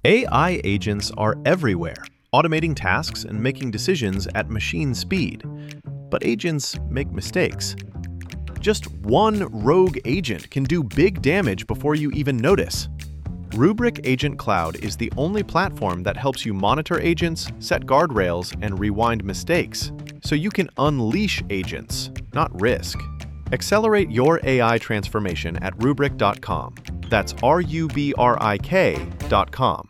AI agents are everywhere, automating tasks and making decisions at machine speed. But agents make mistakes. Just one rogue agent can do big damage before you even notice. Rubrik Agent Cloud is the only platform that helps you monitor agents, set guardrails, and rewind mistakes, so you can unleash agents, not risk. Accelerate your AI transformation at Rubrik.com. That's RUBRIK.com.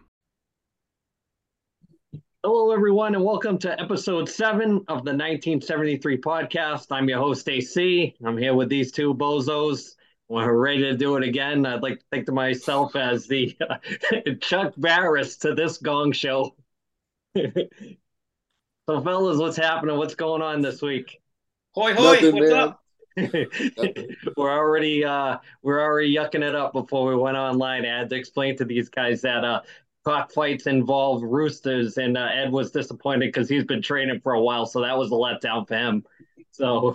Hello, everyone, and welcome to episode 7 of the 1973 podcast. I'm your host, AC. I'm here with these two bozos. We're ready to do it again. I'd like to think to myself as the Chuck Barris to this gong show. So, fellas, what's happening? What's going on this week? Hoi, hoi, Nothing, what's man. up? We're already yucking it up before we went online. I had to explain to these guys that cockfights involve roosters, and Ed was disappointed because he's been training for a while, so that was a letdown for him. So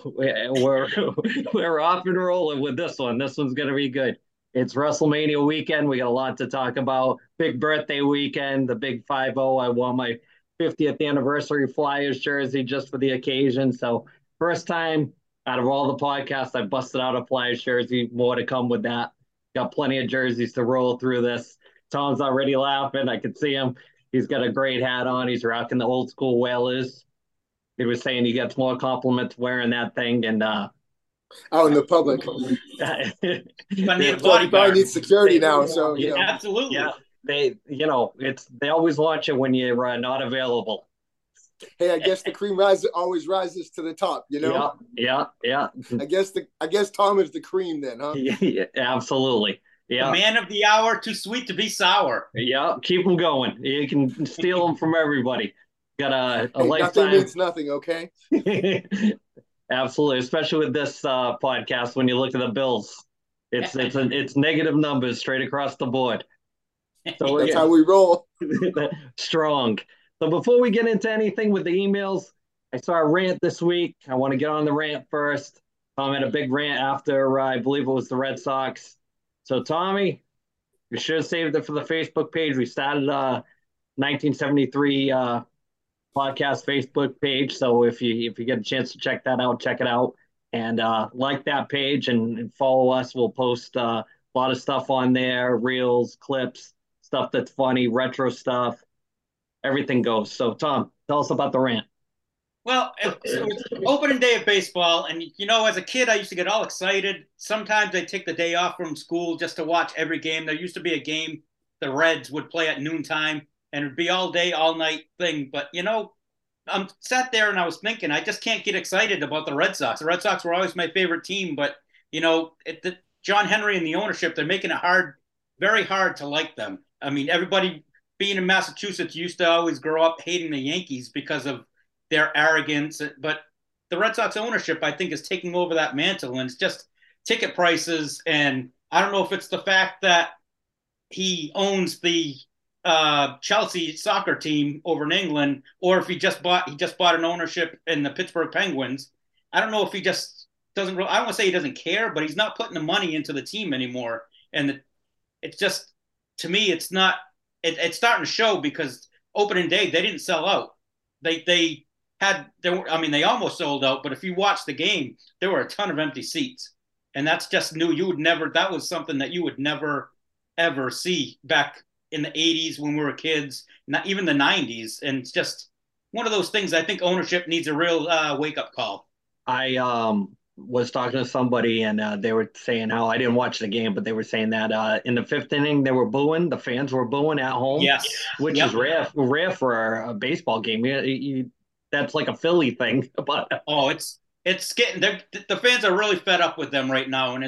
we're off and rolling with this one. This one's gonna be good. It's WrestleMania weekend. We got a lot to talk about. Big birthday weekend, the big 5-0. I won my 50th anniversary Flyers jersey just for the occasion. So first time out of all the podcasts, I busted out a Flyers jersey. More to come with that. Got plenty of jerseys to roll through this. Tom's already laughing. I can see him. He's got a great hat on. He's rocking the old school Whalers. He was saying he gets more compliments wearing that thing. And out in the public. But need a Probably bodyguard. needs security now, so you know. Absolutely. yeah, they always want you when you're not available. Hey, I guess the cream always rises to the top, you know. Yeah. I guess Tom is the cream then, huh? Yeah, absolutely. Yeah. The man of the hour, too sweet to be sour. Yeah, keep them going. You can steal them from everybody. Got a Hey, lifetime. nothing means nothing, okay? Absolutely, especially with this podcast. When you look at the bills, it's negative numbers straight across the board. So That's how we roll. strong. So before we get into anything with the emails, I saw a rant this week. I want to get on the rant first. Tom had a big rant after I believe it was the Red Sox. So Tommy, you should have saved it for the Facebook page. We started 1973 podcast Facebook page. So if you get a chance to check that out, check it out and like that page and follow us. We'll post a lot of stuff on there, reels, clips, stuff that's funny, retro stuff. Everything goes. So Tom, tell us about the rant. Well, it's opening day of baseball, and as a kid, I used to get all excited. Sometimes I'd take the day off from school just to watch every game. There used to be a game the Reds would play at noontime, and it'd be all day, all night thing. But I'm sat there and I was thinking, I just can't get excited about the Red Sox. The Red Sox were always my favorite team, but John Henry and the ownership, they're making it hard, very hard to like them. I mean, everybody being in Massachusetts used to always grow up hating the Yankees because of their arrogance, but the Red Sox ownership, I think, is taking over that mantle, and it's just ticket prices. And I don't know if it's the fact that he owns the Chelsea soccer team over in England, or if he just bought an ownership in the Pittsburgh Penguins. I don't know if he just doesn't. I don't want to say he doesn't care, but he's not putting the money into the team anymore. And it's just, to me, it's not. It's starting to show because opening day they didn't sell out. They almost sold out, but if you watch the game, there were a ton of empty seats. And that's just new. That was something that you would never, ever see back in the 80s when we were kids, not even the 90s. And it's just one of those things I think ownership needs a real wake-up call. I was talking to somebody and they were saying how I didn't watch the game, but they were saying that in the 5th inning, they were booing. The fans were booing at home. Yes. Which is rare for a baseball game. That's like a Philly thing. But it's getting the fans are really fed up with them right now, and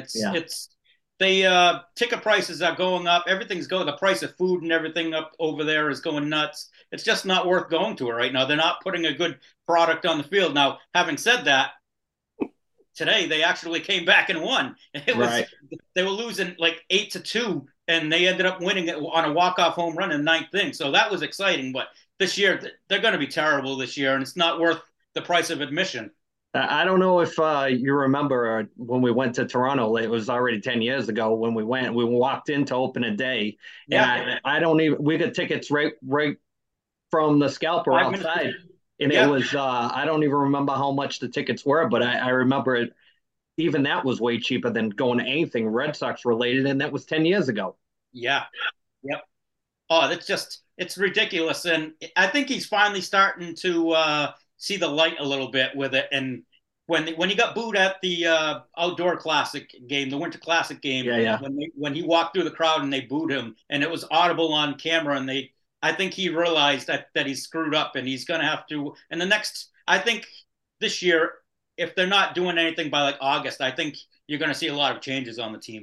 ticket prices are going up. Everything's going. The price of food and everything up over there is going nuts. It's just not worth going to it right now. They're not putting a good product on the field. Now, having said that, today they actually came back and won. They were losing like 8-2, and they ended up winning it on a walk-off home run in the 9th inning. So that was exciting. But this year, they're going to be terrible this year, and it's not worth the price of admission. I don't know if you remember when we went to Toronto. It was already 10 years ago when we went. We walked into opening day, and Yeah, I don't even. We got tickets right from the scalper 5 minutes. outside, and it Yeah, was. I don't even remember how much the tickets were, but I remember it. Even that was way cheaper than going to anything Red Sox related, and that was 10 years ago. yeah, yep. Oh, that's just it's ridiculous, and I think he's finally starting to see the light a little bit with it. And when he got booed at the outdoor classic game, the Winter Classic game, Yeah, yeah. when he walked through the crowd and they booed him, and it was audible on camera, and I think he realized that he's screwed up, and he's going to have to. And the next, I think this year, if they're not doing anything by like August, I think you're going to see a lot of changes on the team.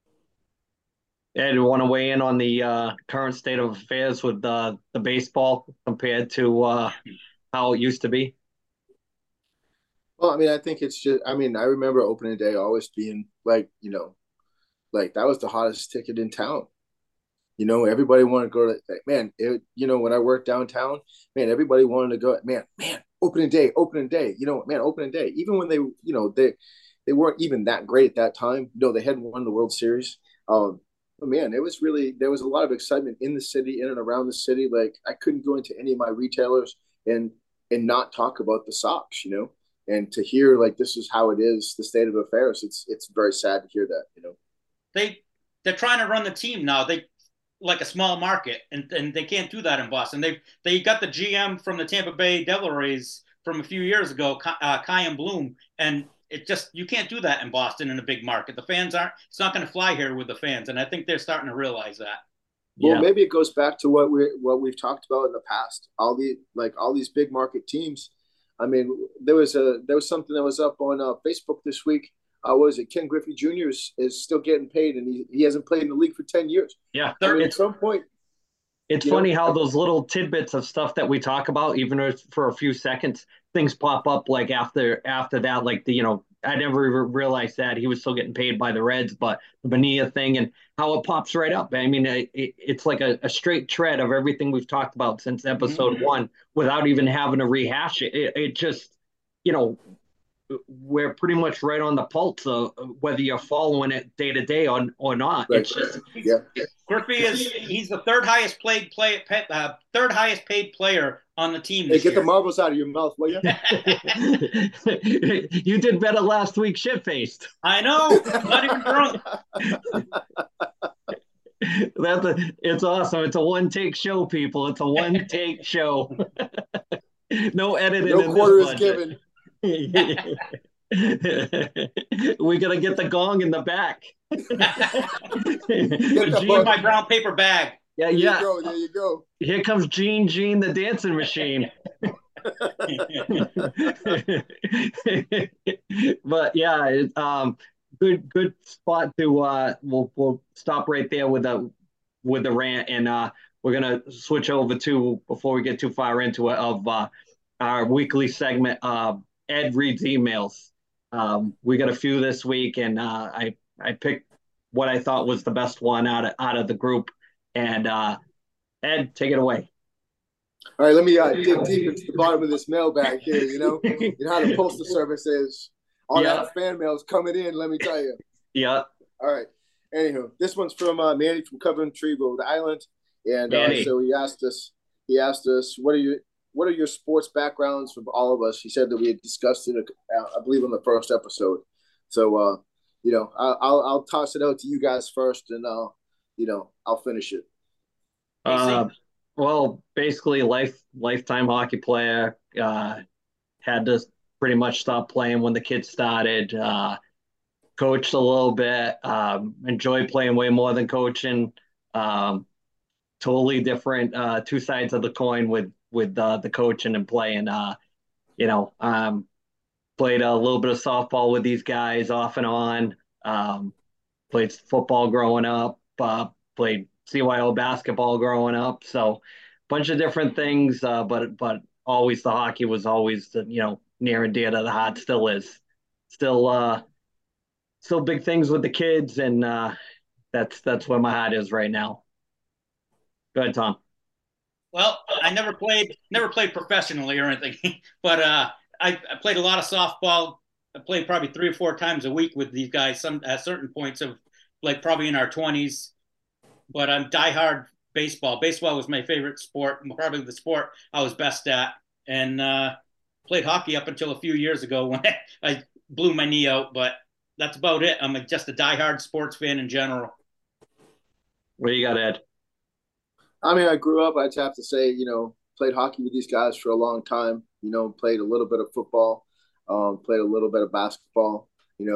Ed, you want to weigh in on the current state of affairs with the baseball compared to how it used to be? Well, I mean, I think it's just. I mean, I remember opening day always being like, like that was the hottest ticket in town. Everybody wanted to go to like, man. When I worked downtown, man, everybody wanted to go. Man, opening day, opening day. Man, opening day. Even when they weren't even that great at that time. They hadn't won the World Series. But man, it was really there was a lot of excitement in the city, in and around the city. Like I couldn't go into any of my retailers and not talk about the Sox. And to hear like this is how it is, the state of affairs, it's very sad to hear that. they they're trying to run the team now. They like a small market, and they can't do that in Boston. They got the GM from the Tampa Bay Devil Rays from a few years ago, Kyan Bloom, and it just you can't do that in Boston in a big market. The fans aren't. It's not going to fly here with the fans, and I think they're starting to realize that. Well, Yeah. maybe it goes back to what we've talked about in the past. All these big market teams. I mean, there was something that was up on Facebook this week. What is it? Ken Griffey Jr. is still getting paid, and he hasn't played in the league for 10 years. Yeah. I mean, at It's some point, it's you know, funny how those little tidbits of stuff that we talk about, even if for a few seconds, things pop up like after that, like I never even realized that he was still getting paid by the Reds, but the Bonilla thing and how it pops right up. I mean, it's like a straight tread of everything we've talked about since episode Mm-hmm. one without even having to rehash it. It just, you know, we're pretty much right on the pulse of whether you're following it day to day or not. right? It's just Yeah, Griffey he's the third highest paid player on the team hey, this get the year. marbles out of your mouth, will you? you did better last week, shit faced. I know, not even drunk. It's awesome. It's a one take show, people. It's a one take show. No editing No in quarter this is budget. given. We gotta get the gong in the back. Gene, my brown paper bag. Yeah, There you yeah. go. There you go. Here comes Gene, the dancing machine. But yeah, good spot to we'll stop right there with the rant, and we're gonna switch over to before we get too far into it of our weekly segment. Ed reads emails. We got a few this week, and I picked what I thought was the best one out of the group. And Ed, take it away. All right, let me dig deep into the bottom of this mailbag here. You know how the postal service is. All Yeah. that fan mail is coming in. Let me tell you. Yeah, All right. Anywho, this one's from Manny from Coventry, Rhode Island, and Manny. so he asked us. What are your sports backgrounds from all of us? He said that we had discussed it, I believe, on the first episode. So, I'll toss it out to you guys first, and I'll finish it. Uh, well, basically, lifetime hockey player. Had to pretty much stop playing when the kids started. Coached a little bit. Enjoyed playing way more than coaching. Um, totally different two sides of the coin with the coaching and playing. You know, played a little bit of softball with these guys off and on. Played football growing up. Played CYO basketball growing up. So, bunch of different things. But always the hockey was always near and dear to the heart. Still is. Still big things with the kids, and that's where my heart is right now. Go ahead, Tom. Well, I never played professionally or anything, but I played a lot of softball. I played probably 3 or 4 times a week with these guys. Some at certain points of like probably in our 20s. But I'm diehard baseball. Baseball was my favorite sport, probably the sport I was best at, and played hockey up until a few years ago when I blew my knee out. But that's about it. I'm just a diehard sports fan in general. What do you got, Ed? I mean, I grew up. I'd have to say, played hockey with these guys for a long time. Played a little bit of football, played a little bit of basketball.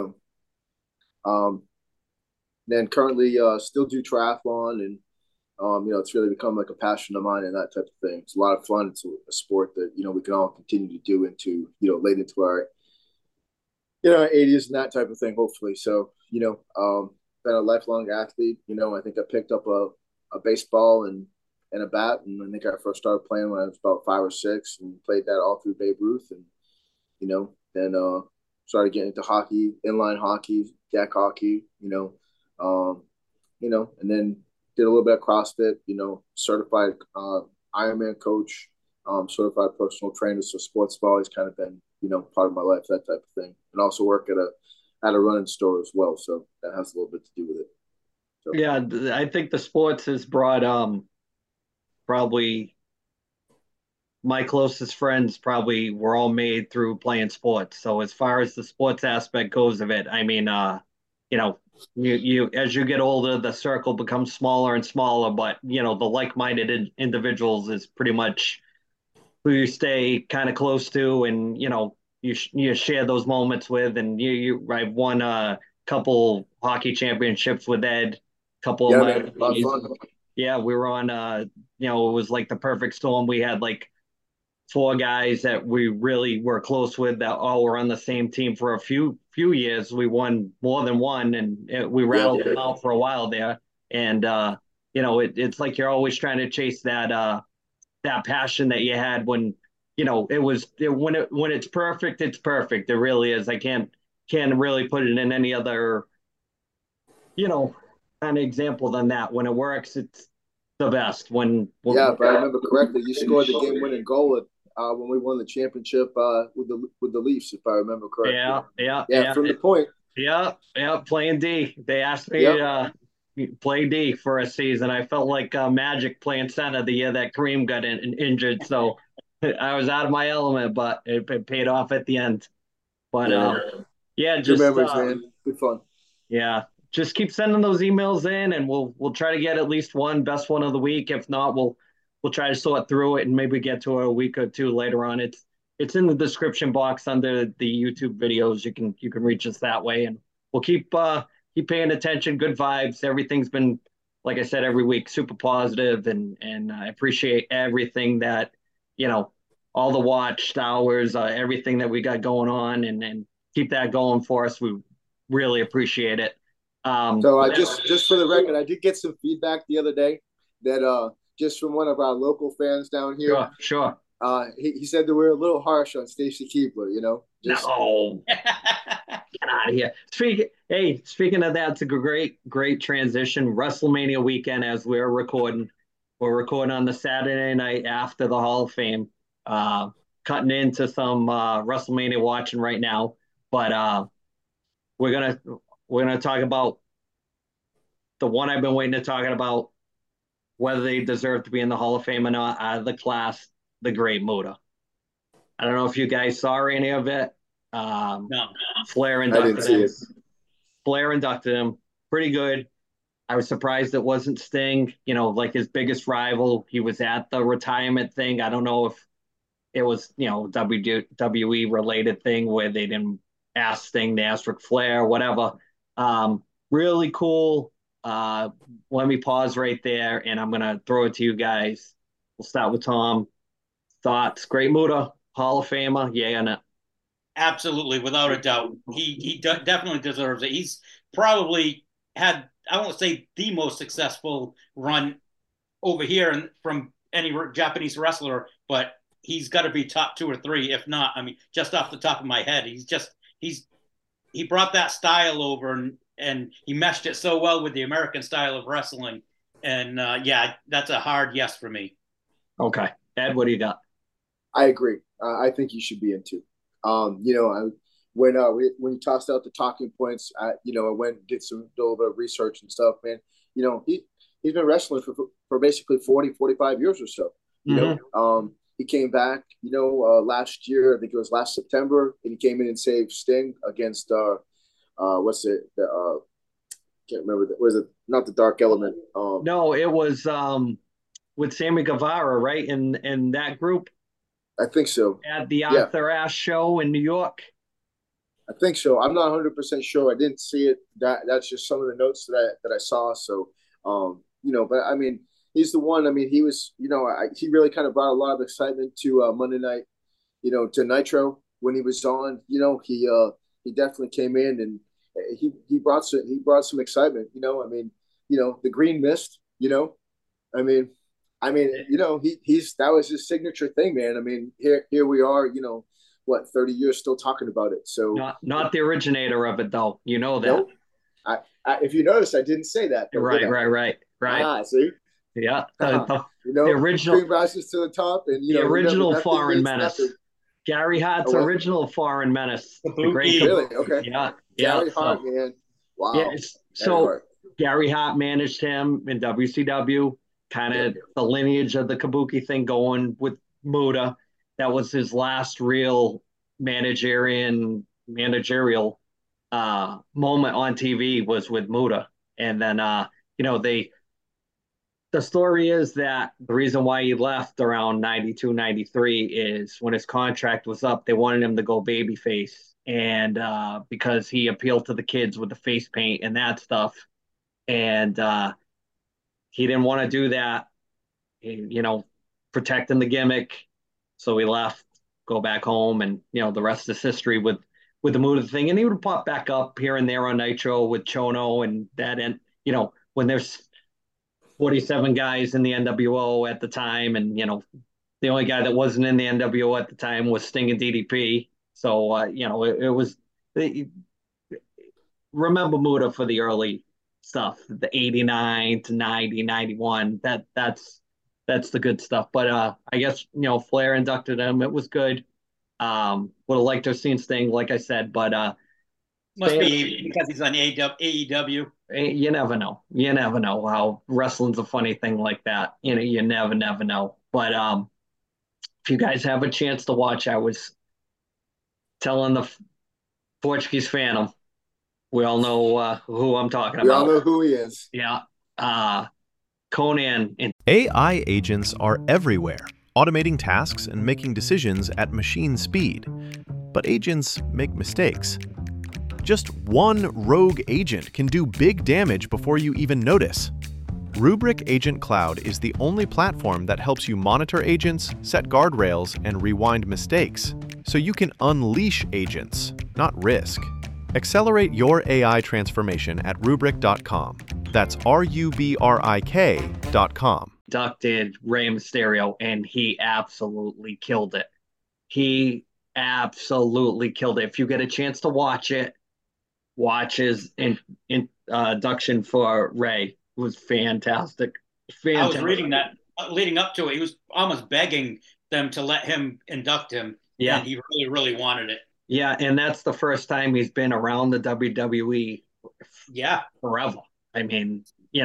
Um, then currently still do triathlon, and it's really become like a passion of mine and that type of thing. It's a lot of fun. It's a sport that we can all continue to do into late into our 80s and that type of thing. Hopefully, so been a lifelong athlete. I think I picked up a baseball and a bat, and I think I first started playing when I was about 5 or 6, and played that all through Babe Ruth, and then started getting into hockey, inline hockey, deck hockey, and then did a little bit of CrossFit, certified Ironman coach, certified personal trainer. So sports have always kind of been, part of my life, that type of thing. And also work at a running store as well. So that has a little bit to do with it. So. Yeah, I think the sports has brought probably my closest friends probably were all made through playing sports. So as far as the sports aspect goes of it, I mean, you as you get older, the circle becomes smaller and smaller, but the like-minded individuals is pretty much who you stay kind of close to, and you share those moments with, and I've won a couple hockey championships with Ed, couple yeah, of man, a lot of fun. yeah, we were on it was like the perfect storm. We had like 4 guys that we really were close with that all were on the same team for a few years. We won more than one, and we rattled them out for a while there. And it's like you're always trying to chase that passion that you had when when it's perfect, it's perfect. It really is. I can't really put it in any other kind of example than that. When it works, it's the best. Yeah, if I remember correctly, you scored the game-winning goal when we won the championship with the Leafs, if I remember correctly. Yeah. From the point. Yeah, playing D. They asked me play D for a season. I felt like Magic playing center the year that Kareem got injured. So I was out of my element, but it paid off at the end. But just good memories, man. Good fun. Yeah, just keep sending those emails in, and we'll try to get at least one best one of the week. If not, we'll try to sort through it and maybe get to a week or two later on. It's in the description box under the YouTube videos. You can reach us that way, and we'll keep paying attention. Good vibes. Everything's been, like I said, every week super positive, and I appreciate everything that all the watched hours, everything that we got going on, and keep that going for us. We really appreciate it. So just for the record, I did get some feedback the other day that just from one of our local fans down here. Sure. He said that we're a little harsh on Stacy Keibler, No. Get out of here. Speaking of that, it's a great transition. WrestleMania weekend as we're recording. We're recording on the Saturday night after the Hall of Fame. Cutting into some WrestleMania watching right now. But we're gonna talk about the one I've been waiting to talk about, whether they deserve to be in the Hall of Fame or not, out of the class, the Great Muta. I don't know if you guys saw any of it. No. Flair inducted I didn't see it. Flair inducted him. Pretty good. I was surprised it wasn't Sting, like his biggest rival. He was at the retirement thing. I don't know if it was, WWE related thing where they didn't ask Sting, they asked Ric Flair, whatever. Really cool. Let me pause right there, and I'm going to throw it to you guys. We'll start with Tom. Thoughts? Great Muta, Hall of Famer, yeah or no? Absolutely, without a doubt. He definitely deserves it. He's probably had, I won't say the most successful run over here and from any Japanese wrestler, but he's got to be top 2 or 3, if not. I mean, just off the top of my head, he brought that style over and he meshed it so well with the American style of wrestling. And that's a hard yes for me. Okay. Ed, what do you got? I agree. I think you should be in 2. You know, when you tossed out the talking points, I went and did some little bit of research and stuff, man. You know, he's been wrestling for basically 40, 45 years or so. You know, he came back, last year, I think it was last September, and he came in and saved Sting against what's it? Can't remember. Was it not the Dark Element? No, it was with Sammy Guevara, right? In that group I think so. at the Yeah, Arthur Ashe show in New York. I think so. I'm not 100% sure. I didn't see it. That's just some of the notes that I saw. So, but I mean, he's the one. I mean, he was, he really kind of brought a lot of excitement to Monday night, to Nitro when he was on. He definitely came in and he brought some excitement. I mean, the green mist. I mean, he's that was his signature thing, man. I mean, here we are. 30 years still talking about it. So Not the originator of it though. You know that. nope. If you notice, I didn't say that. Right. See, Yeah. The original cream rises to the top, and the original nothing Foreign beats Menace. nothing. Gary Hart's what? original Foreign Menace. The great Really? Okay. Yeah. Gary Hart, man. Wow. Yeah. Gary So Hart. Gary Hart managed him in WCW, kind of the lineage of the Kabuki thing going with Muda. That was his last real managerial moment on TV was with Muda. And then the story is that the reason why he left around 92, 93 is when his contract was up, they wanted him to go babyface. And because he appealed to the kids with the face paint and that stuff. And he didn't want to do that, protecting the gimmick. So he left, go back home, and the rest is history with the Muda thing. And he would pop back up here and there on Nitro with Chono and that. And when there's 47 guys in the NWO at the time, and the only guy that wasn't in the NWO at the time was Sting and DDP. So it was. Remember Muda for the early stuff, the 89 to 90, 91. That's the good stuff. But I guess Flair inducted him. It was good. Would have liked to have seen Sting, like I said, but must be because he's on AEW. You never know. You never know how wrestling's a funny thing like that. You never know. But if you guys have a chance to watch, I was telling the Portuguese Phantom. We all know who I'm talking about. We all know who he is. Yeah. Conan. AI agents are everywhere, automating tasks and making decisions at machine speed. But agents make mistakes. Just one rogue agent can do big damage before you even notice. Rubrik Agent Cloud is the only platform that helps you monitor agents, set guardrails, and rewind mistakes, so you can unleash agents, not risk. Accelerate your AI transformation at Rubrik.com. That's RUBRIK.com. Inducted Rey Mysterio, and he absolutely killed it. He absolutely killed it. If you get a chance to watch it, watch his induction for Rey. It was fantastic. I was reading that leading up to it. He was almost begging them to let him induct him. Yeah. And he really, really wanted it. Yeah, and that's the first time he's been around the WWE forever. I mean,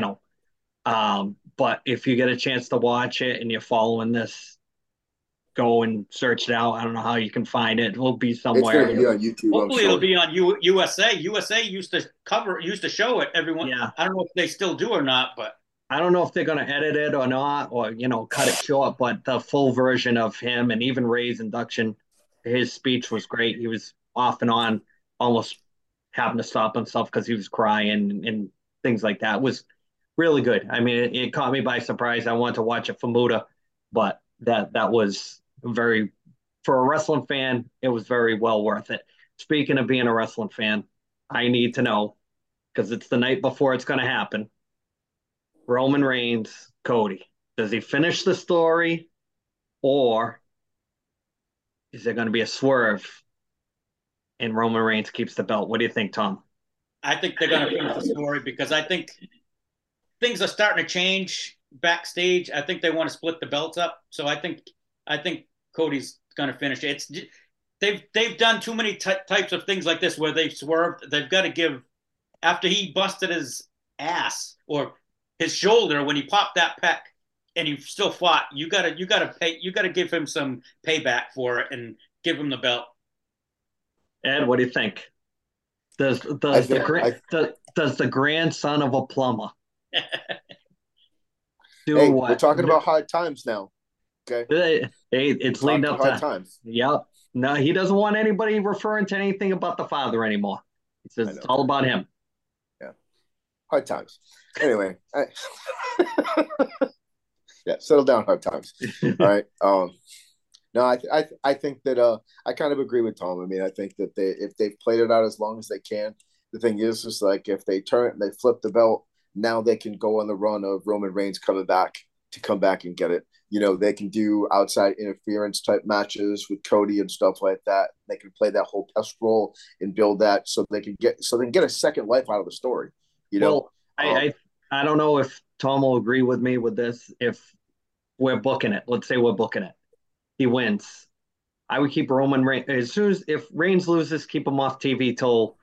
but if you get a chance to watch it and you're following this, go and search it out. I don't know how you can find it. It will be somewhere. It's going to be on YouTube. Hopefully it'll be on USA. USA used to show it. Everyone. Yeah. I don't know if they still do or not, but I don't know if they're going to edit it or not, or cut it short. But the full version of him and even Rey's induction, his speech was great. He was off and on, almost having to stop himself because he was crying and things like that. It was really good. I mean, it caught me by surprise. I wanted to watch it for Muda, but that was for a wrestling fan, it was very well worth it. Speaking of being a wrestling fan, I need to know, because it's the night before it's going to happen. Roman Reigns, Cody. Does he finish the story, or is there going to be a swerve and Roman Reigns keeps the belt? What do you think, Tom? I think they're going to finish the story because I think things are starting to change backstage. I think they want to split the belts up. So I think Cody's going to finish it. they've done too many types of things like this where they've swerved. They've got to give after he busted his ass or his shoulder when he popped that pec and he still fought. You gotta give him some payback for it and give him the belt. Ed, what do you think? Does the grandson of a plumber do hey, what? We're talking about hard times now. Okay. Hey, it's leading up to hard times. Yep. No, he doesn't want anybody referring to anything about the father anymore. He says it's all about him. Yeah. Hard times. Anyway, yeah, settle down, hard times. All right. No, I think that I kind of agree with Tom. I mean, I think that if they've played it out as long as they can, the thing is like if they flip the belt, now they can go on the run of Roman Reigns coming back to come back and get it. You know, they can do outside interference type matches with Cody and stuff like that. They can play that whole pest role and build that so they can get a second life out of the story. You know, I don't know if Tom will agree with me with this. If we're booking it, let's say we're booking it, he wins. I would keep Roman Reigns as soon as if Reigns loses, keep him off TV till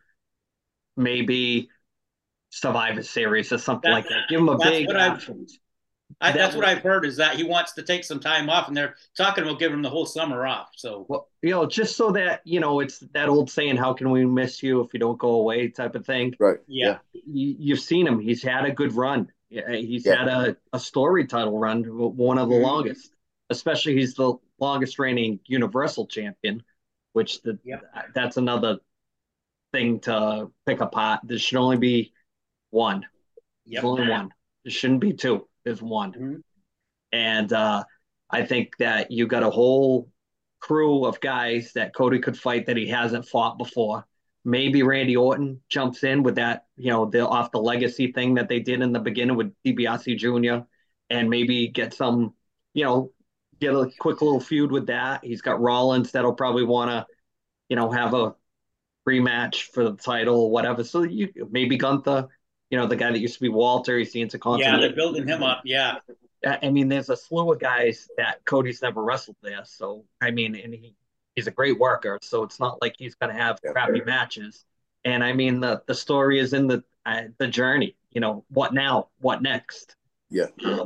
maybe Survivor Series or something like that. Give him a big option. That's what I've heard is that he wants to take some time off, and they're talking about giving him the whole summer off. So, well, just so that it's that old saying, "How can we miss you if you don't go away?" type of thing. Right. Yeah. You've seen him. He's had a good run. He's had a story title run, one of the longest. Especially, he's the longest reigning Universal Champion, which that's another thing to pick apart. There should only be one. There's only one. There shouldn't be two. There's one. Mm-hmm. And I think that you got a whole crew of guys that Cody could fight that he hasn't fought before. Maybe Randy Orton jumps in with that, off the legacy thing that they did in the beginning with DiBiase Jr. and maybe get some, get a quick little feud with that. He's got Rollins that'll probably want to, have a rematch for the title or whatever. So you maybe Gunther, the guy that used to be Walter, he's the Intercontinental. Yeah, they're building him up. Yeah. I mean, there's a slew of guys that Cody's never wrestled there. So, I mean, and he's a great worker. So it's not like he's going to have crappy matches. And I mean, the story is in the journey, what now, what next? Yeah.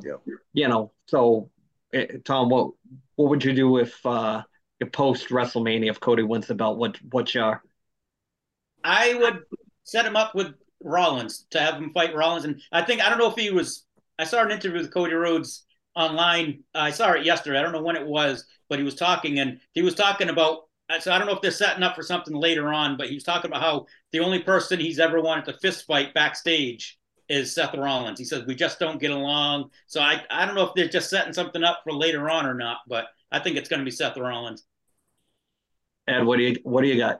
So Tom, what would you do if post WrestleMania, if Cody wins the belt, what's your? I would set him up with Rollins to have him fight Rollins. And I don't know if I saw an interview with Cody Rhodes online. I saw it yesterday. I don't know when it was, but he was talking about, so I don't know if they're setting up for something later on, but he was talking about how the only person he's ever wanted to fist fight backstage is Seth Rollins. He says, we just don't get along. So I don't know if they're just setting something up for later on or not, but I think it's going to be Seth Rollins. And what do you got?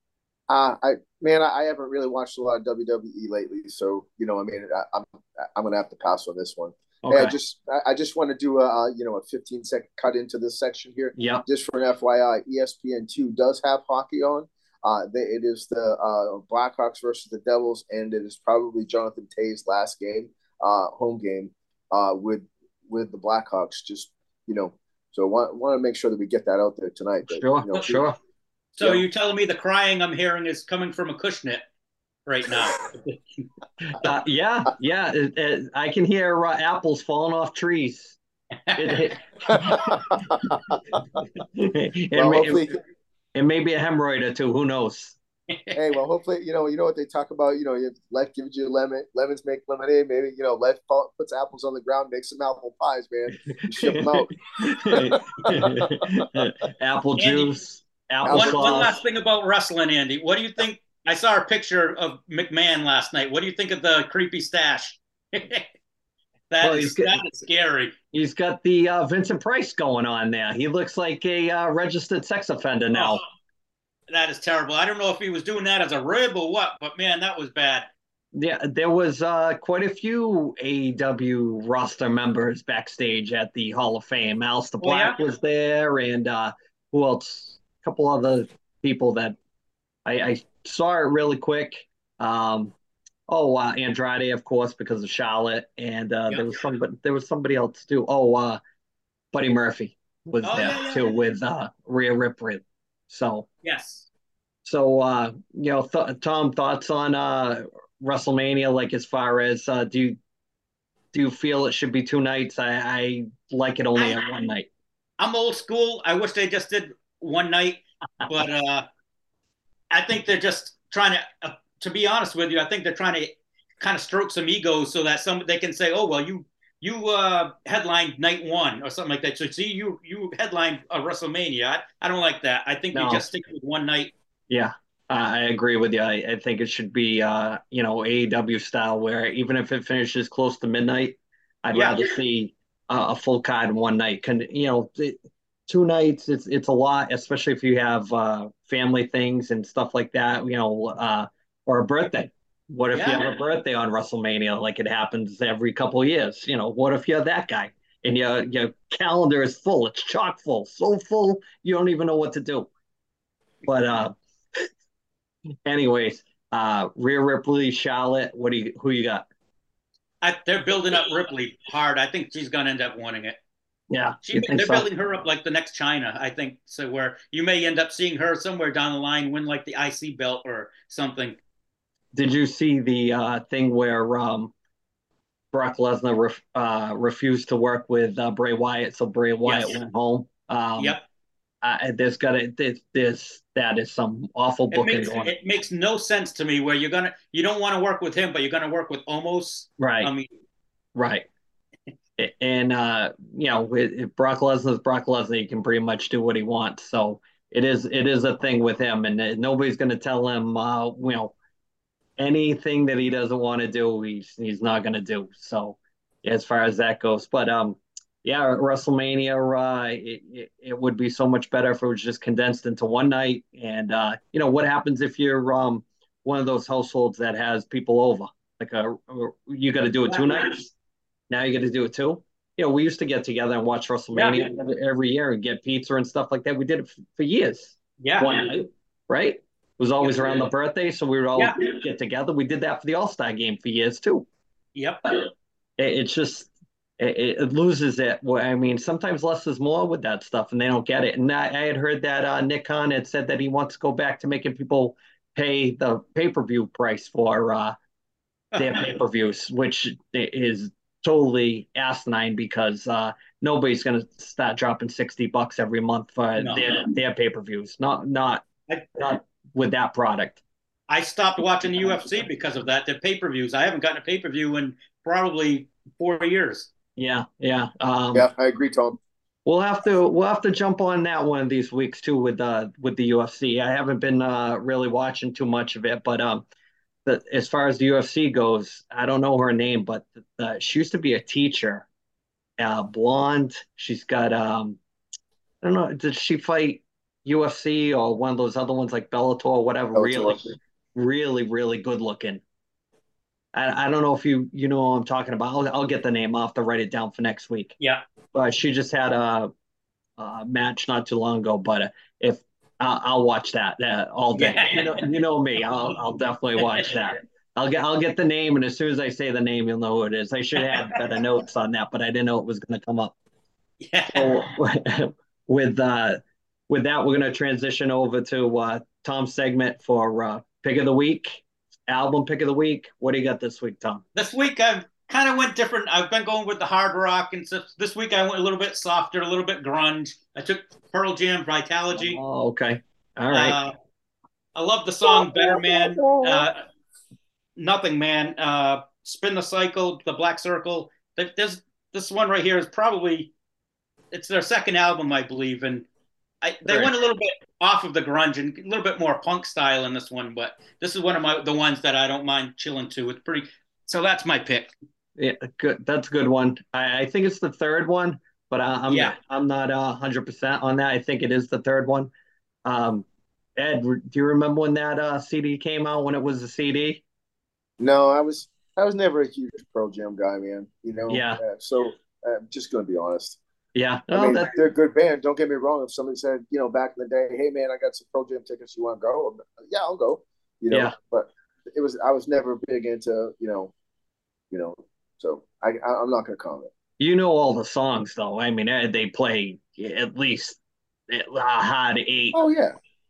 I haven't really watched a lot of WWE lately, so I'm gonna have to pass on this one. Okay. Hey, I just want to do a 15-second cut into this section here. Yeah. Just for an FYI, ESPN2 does have hockey on. It is the Blackhawks versus the Devils, and it is probably Jonathan Tay's last game, home game, with the Blackhawks. Just so want to make sure that we get that out there tonight. But, sure. So you're telling me the crying I'm hearing is coming from Acushnet right now? Yeah. I can hear apples falling off trees. It may be a hemorrhoid or two. Who knows? Hey, well, hopefully, you know what they talk about. Life gives you lemons make lemonade. Maybe life puts apples on the ground, makes some apple pies, man. You ship them out. Apple juice. One last thing about wrestling, Andy. What do you think? I saw a picture of McMahon last night. What do you think of the creepy stash? That is scary. He's got the Vincent Price going on there. He looks like a registered sex offender now. Oh, that is terrible. I don't know if he was doing that as a rib or what, but man, that was bad. Yeah, there was quite a few AEW roster members backstage at the Hall of Fame. Aleister Black was there, and who else? A couple other people that I saw it really quick. Andrade, of course, because of Charlotte, and there was somebody else too. Buddy Murphy was there too with Rhea Ripley. So, Yes. Tom, thoughts on WrestleMania? Like, as far as do you feel it should be 2 nights? I like it only I on one night. I'm old school. I wish they just did one night, but I think they're just trying to be honest with you, I think they're trying to kind of stroke some egos so that some they can say, oh well, you headlined night one or something like that. So see, you headlined a WrestleMania. I don't like that. I think you No, just stick with one night. yeah, I agree with you. I think it should be AEW style, where even if it finishes close to midnight, I'd Yeah, rather see a full card in one night. 2 nights, it's a lot, especially if you have family things and stuff like that. Or a birthday. What if you yeah. have a birthday on WrestleMania, like it happens every couple of years? What if you're that guy and your calendar is full? It's chock full, so full you don't even know what to do. But anyways, Rhea Ripley, Charlotte. Who you got? They're building up Ripley hard. I think she's gonna end up winning it. Yeah, you think They're so? building her up like the next China, I think. So where you may end up seeing her somewhere down the line win like the IC belt or something. Did you see the thing where Brock Lesnar refused to work with Bray Wyatt, so Bray Wyatt Yes. went home? Yep. There's that is some awful booking going. It makes no sense to me where you don't want to work with him, but you're gonna work with Omos. I Right, mean, right. And with Brock Lesnar's Brock Lesnar, he can pretty much do what he wants. So it is a thing with him, and nobody's going to tell him anything that he doesn't want to do. He's not going to do. So as far as that goes, but yeah, WrestleMania, it would be so much better if it was just condensed into one night. And what happens if you're one of those households that has people over? Like you got to do it 2 nights. Now you got to do it too. We used to get together and watch yeah, WrestleMania every year and get pizza and stuff like that. We did it for years. yeah, One night, right? It was always around the birthday, so we would all yeah, get together. We did that for the All-Star game for years too. yep. It's just it loses it. Well, I mean, sometimes less is more with that stuff, and they don't get it. And I had heard that Nick Khan had said that he wants to go back to making people pay the pay-per-view price for their pay-per-views, which is totally asinine because nobody's going to start dropping $60 every month for No, their pay-per-views. I, Not with that product. I stopped watching the UFC because of that. The pay-per-views. I haven't gotten a pay-per-view in probably 4 years. Yeah, yeah. Yeah, I agree, Tom. We'll have to jump on that one of these weeks too with the UFC. I haven't been really watching too much of it, but as far as the UFC goes, I don't know her name, but she used to be a teacher, blonde. She's got I don't know, did she fight UFC or one of those other ones like Bellator or whatever? Really, really, really good looking. I don't know if you know what I'm talking about. I'll get the name. I'll have to write it down for next week. Yeah, But she just had a match not too long ago. But if I'll watch that all day. yeah, You know me. I'll definitely watch that. I'll get the name, and as soon as I say the name, you'll know who it is. I should have better notes on that, but I didn't know it was going to come up. yeah. So with with that, we're going to transition over to Tom's segment for pick of the week, album pick of the week. What do you got this week, Tom? This week I kind of went different. I've been going with the hard rock, and so this week I went a little bit softer, a little bit grunge. I took Pearl Jam, Vitalogy. Oh, okay. All right. I love the song Better Man, Nothing Man, Spin the Cycle, The Black Circle. There's this one right here is probably it's their second album, I believe, and they Right. went a little bit off of the grunge and a little bit more punk style in this one, but this is one of the ones that I don't mind chilling to. It's pretty. So that's my pick. Yeah, good. That's a good one. I think it's the third one, but Yeah. I'm not 100% on that. I think it is the third one. Um, Ed, do you remember when that CD came out? When it was a CD? No, I was never a huge Pearl Jam guy, man. Yeah, So I'm just going to be honest. yeah. I No, mean, that they're a good band. Don't get me wrong. If somebody said, back in the day, hey man, I got some Pearl Jam tickets. You want to go? Yeah, I'll go. yeah. But I was never big into, So I'm not going to comment. You know all the songs though. I mean, they play at least a hard eight Oh yeah,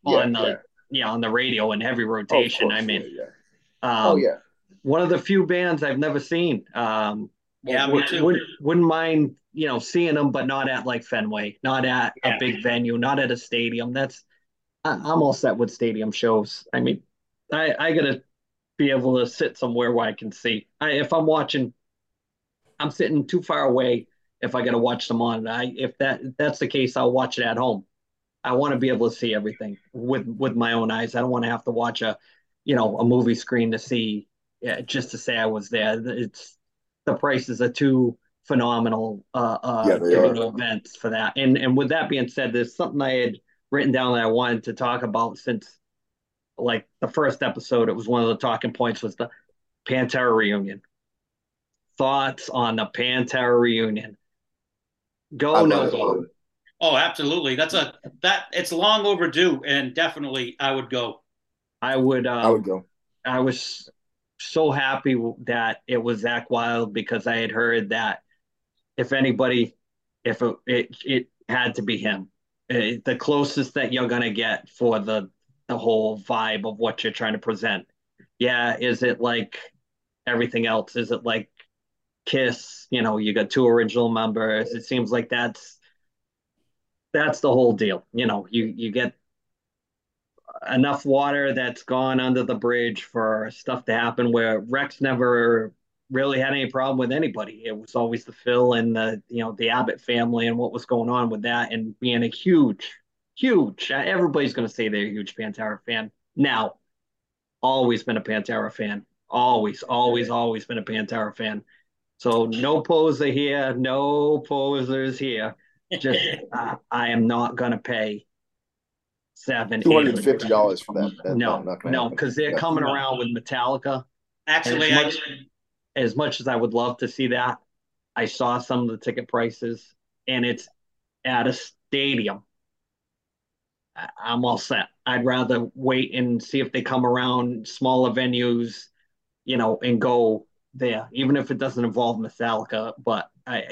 on the radio in heavy rotation. Course, I mean, oh yeah. One of the few bands I've never seen. Me too. Wouldn't mind, seeing them, but not at like Fenway, not at a big venue, not at a stadium. I'm all set with stadium shows. I mean, I gotta be able to sit somewhere where I can see. If I'm watching, I'm sitting too far away. If I gotta watch them on, if that's the case, I'll watch it at home. I want to be able to see everything with my own eyes. I don't want to have to watch a movie screen to see, just to say I was there. It's the prices are too phenomenal, events for that. And with that being said, there's something I had written down that I wanted to talk about since like the first episode. It was one of the talking points was the Pantera reunion. Thoughts on the Pantera reunion? Go, no go. Oh, absolutely. It's long overdue, and definitely I would go. I would go. I was so happy that it was Zakk Wylde, because I had heard that if anybody, if it had to be him. The closest that you're gonna get for the whole vibe of what you're trying to present. Yeah, is it like everything else? Is it like Kiss? You got two original members. It seems like that's the whole deal. You get enough water that's gone under the bridge for stuff to happen where Rex never really had any problem with anybody. It was always the Phil and the Abbott family and what was going on with that, and being a huge, everybody's going to say they're a huge Pantera fan. Now, always been a Pantera fan. Always been a Pantera fan. So no poser here, no posers here. Just I am not going to pay $250 for that. No, because they're coming around with Metallica. Actually, as much as I would love to see that, I saw some of the ticket prices, and it's at a stadium. I'm all set. I'd rather wait and see if they come around smaller venues, and go there, even if it doesn't involve Metallica. But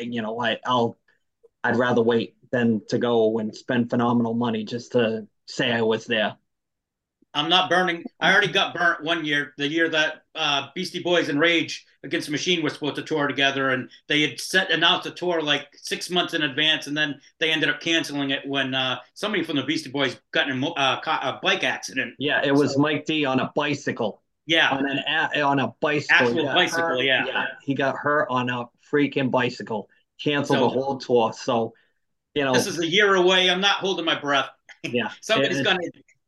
I'd rather wait than to go and spend phenomenal money just to say I was there. I'm not burning. I already got burnt one year, the year that Beastie Boys and Rage Against the Machine were supposed to tour together, and they had announced a tour like 6 months in advance, and then they ended up canceling it when somebody from the Beastie Boys got in a bike accident. Yeah, it was Mike D on a bicycle. Yeah, on a bicycle. Actual bicycle. Yeah, he got hurt on a freaking bicycle. Canceled the whole tour. So, this is a year away. I'm not holding my breath. Yeah, somebody's gonna.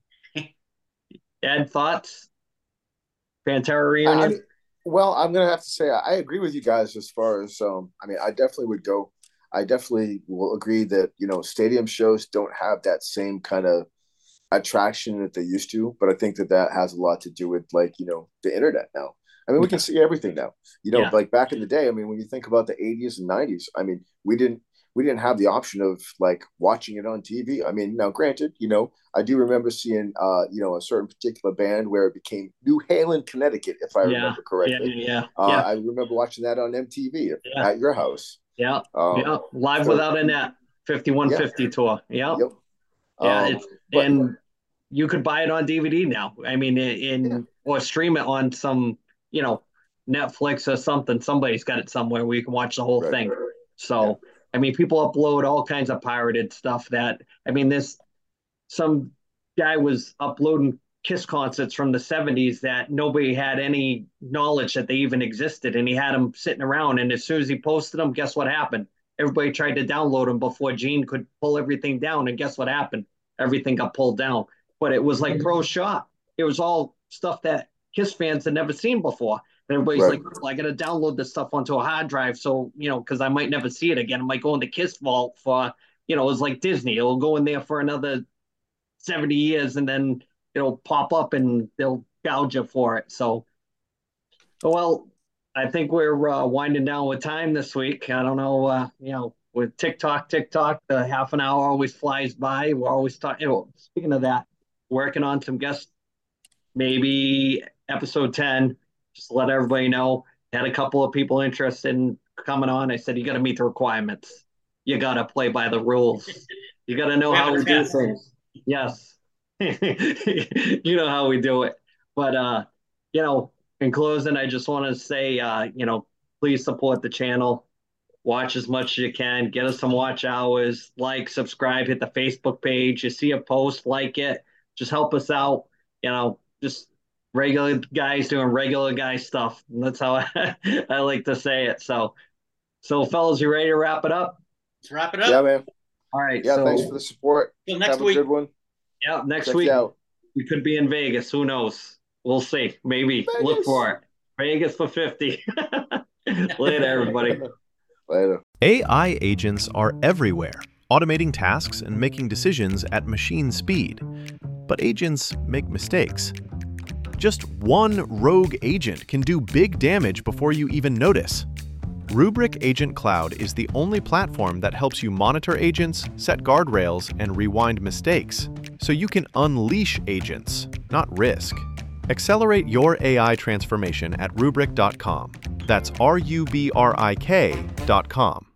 Ed, thoughts? Pantera reunion? Well, I'm going to have to say I agree with you guys as far as I definitely would go. I definitely will agree that stadium shows don't have that same kind of attraction that they used to, but I think that has a lot to do with the internet now. I mean, we can see everything now. Like back in the day, I mean, when you think about the 80s and 90s, I mean, we didn't have the option of watching it on TV. I mean, now granted, I do remember seeing a certain particular band where it became New Haven, Connecticut, if I remember correctly. Yeah. I remember watching that on MTV at your house. Yeah. Live Without a Net, 5150 tour. Yeah. Yep. And you could buy it on DVD now. I mean, or stream it on some, Netflix or something. Somebody's got it somewhere where you can watch the whole thing. So. Yeah. I mean, people upload all kinds of pirated stuff some guy was uploading Kiss concerts from the 70s that nobody had any knowledge that they even existed. And he had them sitting around. And as soon as he posted them, guess what happened? Everybody tried to download them before Gene could pull everything down. And guess what happened? Everything got pulled down. But it was like pro shop. It was all stuff that Kiss fans had never seen before. And everybody's like, well, I got to download this stuff onto a hard drive. So, because I might never see it again. I might go into Kiss Vault for, it's like Disney. It'll go in there for another 70 years and then it'll pop up and they'll gouge you for it. So, well, I think we're winding down with time this week. I don't know, with TikTok, the half an hour always flies by. We're always talking, speaking of that, working on some guests, maybe episode 10. Just to let everybody know, had a couple of people interested in coming on. I said, you got to meet the requirements. You got to play by the rules. You got to know how we do things. Yes. You know how we do it. But in closing, I just want to say, please support the channel. Watch as much as you can. Get us some watch hours. Like, subscribe, hit the Facebook page. You see a post, like it. Just help us out. Just regular guys doing regular guy stuff. And that's how I like to say it. So fellas, you ready to wrap it up? Let's wrap it up. Yeah, man. All right. Yeah, so, thanks for the support. Till next Have week. a good one. Yeah, next Check week you out. we could be in Vegas. Who knows? We'll see. Maybe. Vegas. Look for it. Vegas for 50. Later, everybody. Later. AI agents are everywhere, automating tasks and making decisions at machine speed. But agents make mistakes. Just one rogue agent can do big damage before you even notice. Rubrik Agent Cloud is the only platform that helps you monitor agents, set guardrails, and rewind mistakes, so you can unleash agents, not risk. Accelerate your AI transformation at Rubrik.com. That's RUBRIK.com.